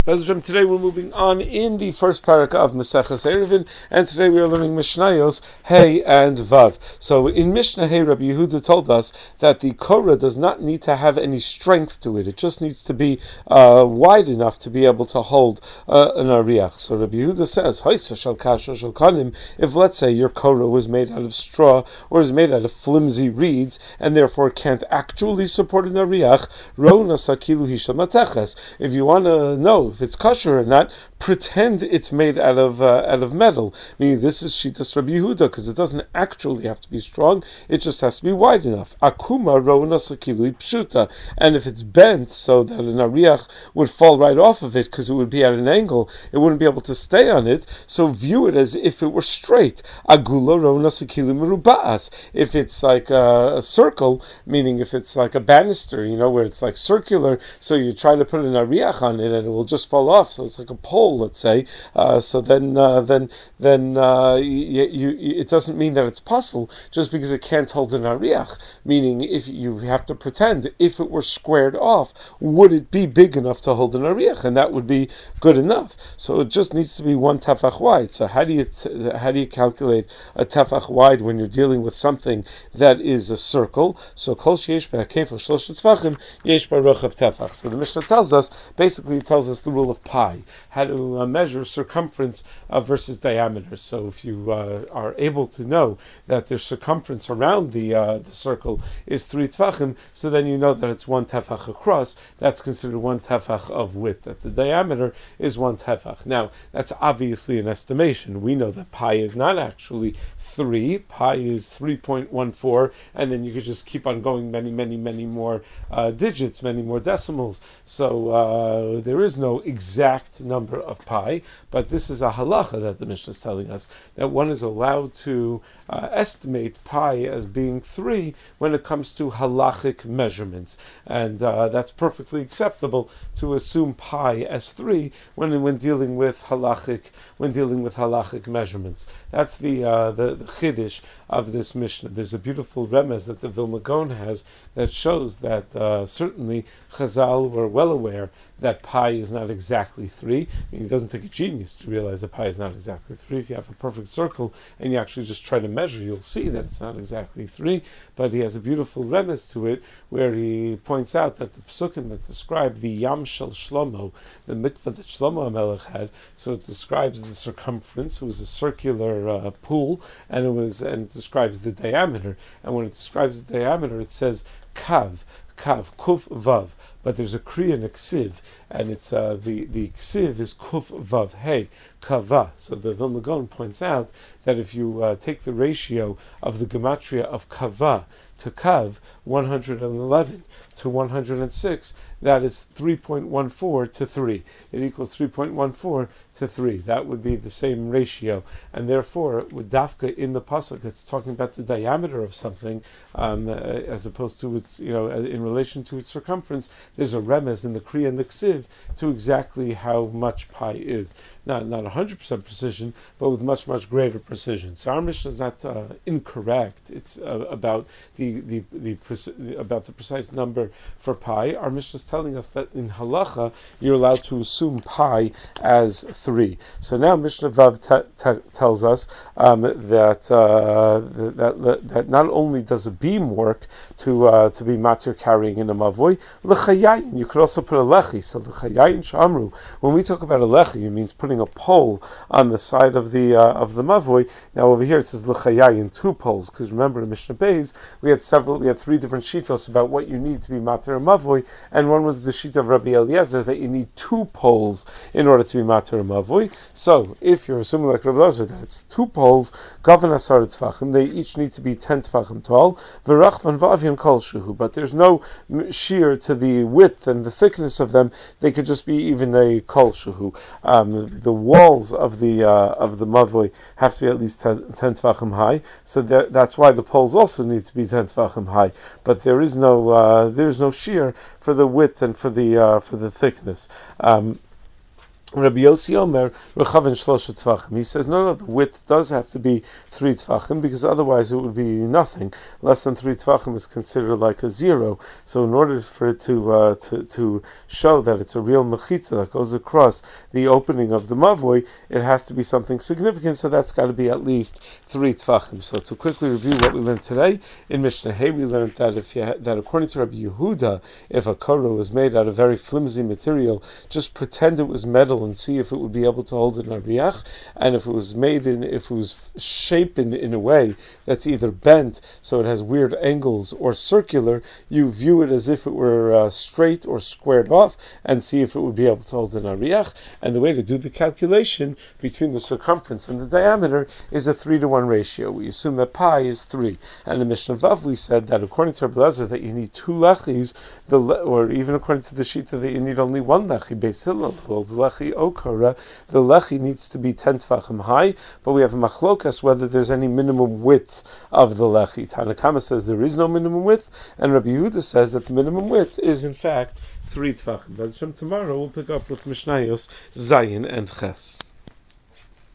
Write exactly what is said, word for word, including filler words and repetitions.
Today we're moving on in the first parak of Maseches Eruvin, and today we are learning Mishnayos Hey and Vav. So in Mishnah Hey, Rabbi Yehuda told us that the Korah does not need to have any strength to it; it just needs to be uh, wide enough to be able to hold uh, an ariach. So Rabbi Yehuda says, Hoisa shel kasha shel kanim. If let's say your Korah was made out of straw or is made out of flimsy reeds and therefore can't actually support an ariach, Rona sakilu hishal mateches. If you want to know if it's kosher or not, pretend it's made out of uh, out of metal. Meaning this is Shitas Rabbi Yehuda, because it doesn't actually have to be strong; it just has to be wide enough. Akuma rona sakilui pshuta, and if it's bent so that an ariach would fall right off of it because it would be at an angle, it wouldn't be able to stay on it. So view it as if it were straight. Agula rona sakilui meruba'as. If it's like a, a circle, meaning if it's like a banister, you know, where it's like circular, so you try to put an ariach on it and it will just fall off. So it's like a pole, let's say. Uh, so then, uh, then, then uh, you, you, it doesn't mean that it's puzzle just because it can't hold an ariach. Meaning, if you have to pretend, if it were squared off, would it be big enough to hold an ariach? And that would be good enough. So it just needs to be one tefach wide. So how do you t- how do you calculate a tefach wide when you're dealing with something that is a circle? So kol sheyesh be'akefo shlosh tefachim yesh b'rochav tefach. So the Mishnah tells us, basically, it tells us the rule of pi, how to uh, measure circumference uh, versus diameter. So if you uh, are able to know that the circumference around the uh, the circle is three tefachim, so then you know that it's one tefach across. That's considered one tefach of width. That the diameter is one tefach. Now that's obviously an estimation. We know that pi is not actually three. Pi is three point one four, and then you could just keep on going many, many, many more uh, digits, many more decimals. So uh, there is no exact number of pi, but this is a halacha that the Mishnah is telling us, that one is allowed to uh, estimate pi as being three when it comes to halachic measurements, and uh, that's perfectly acceptable to assume pi as three when when dealing with halachic when dealing with halachic measurements. That's the uh, the, the chiddush of this Mishnah. There's a beautiful remez that the Vilna Gaon has that shows that uh, certainly Chazal were well aware that pi is not exactly three. I mean, it doesn't take a genius to realize that pi is not exactly three. If you have a perfect circle and you actually just try to measure, you'll see that it's not exactly three. But he has a beautiful remez to it where he points out that the psukim that describe the Yam Shel Shlomo, the mikvah that Shlomo HaMelech had, so it describes the circumference. It was a circular uh, pool, and it was and it describes the diameter. And when it describes the diameter, it says kav. Kav, kuf vav, but there's a kriya and a ksiv, and it's uh, the the ksiv is kuf vav hey kava. So the Vilna Gaon points out that if you uh, take the ratio of the gematria of kava to kav, one hundred eleven to one hundred six, that is three point one four to three. It equals three point one four to three. That would be the same ratio, and therefore, with dafka in the pasuk, it's talking about the diameter of something, um, uh, as opposed to its, you know, in relation to its circumference. There's a remez in the kriya and the ksiv to exactly how much pi is. Not not one hundred percent precision, but with much much greater precision. So our Mishnah is not uh, incorrect. It's uh, about the the the, the about the precise number for pi. Our Mishnah is telling us that in halacha you're allowed to assume pi as three. So now Mishnah Vav t- t- tells us um, that, uh, that, that that not only does a beam work to uh, to be matir carrying in a mavoi, lechayayin, you could also put a lechi. So lechayayin shamru. When we talk about a lechi, it means putting a pole on the side of the uh, of the mavoi. Now over here it says lechayayin, two poles, because remember in Mishnah Beis we had several, we had three different shitos about what you need to be matir a mavoi, and one was the sheet of Rabbi Eliezer that you need two poles in order to be matir a mavoi. So if you're assuming like Rabbi Eliezer that it's two poles, gavan asar tefachim, they each need to be ten tefachim tall, v'rachvan v'avyan kol shuhu, but there's no shear to the width and the thickness of them. They could just be even a kol shuhu. Um, the walls of the uh, of the mavoi have to be at least ten, ten tefachim high, so that, that's why the poles also need to be ten tefachim high. But there is no uh, there is no shear for the width and for the uh, for the thickness. Um, Rabbi Yossi Omer, Rechaven Shlosha Tvachim. He says, no, no, the width does have to be three Tvachim, because otherwise it would be nothing. Less than three Tvachim is considered like a zero. So in order for it to uh, to, to show that it's a real Mechitza that goes across the opening of the Mavoi, it has to be something significant, so that's got to be at least three Tvachim. So to quickly review what we learned today, in Mishnah Hay we learned that if you ha- that according to Rabbi Yehuda, if a korah was made out of very flimsy material, just pretend it was metal and see if it would be able to hold an ariach, and if it was made in, if it was shapen in a way that's either bent, so it has weird angles, or circular, you view it as if it were uh, straight or squared off, and see if it would be able to hold an ariach. And the way to do the calculation between the circumference and the diameter is a three to one ratio. We assume that pi is three. And in Mishnah Vav we said that according to Rabbi Elazar that you need two lechis, the le- or even according to the Shita that you need only one lechi. Beis Hillel holds lechi okara, the lechi needs to be ten tfachim high, but we have a machlokas whether there's any minimum width of the lechi. Tanakama says there is no minimum width, and Rabbi Yehuda says that the minimum width is in fact three tfachim. But from tomorrow we'll pick up with Mishnayos Zayin and Ches.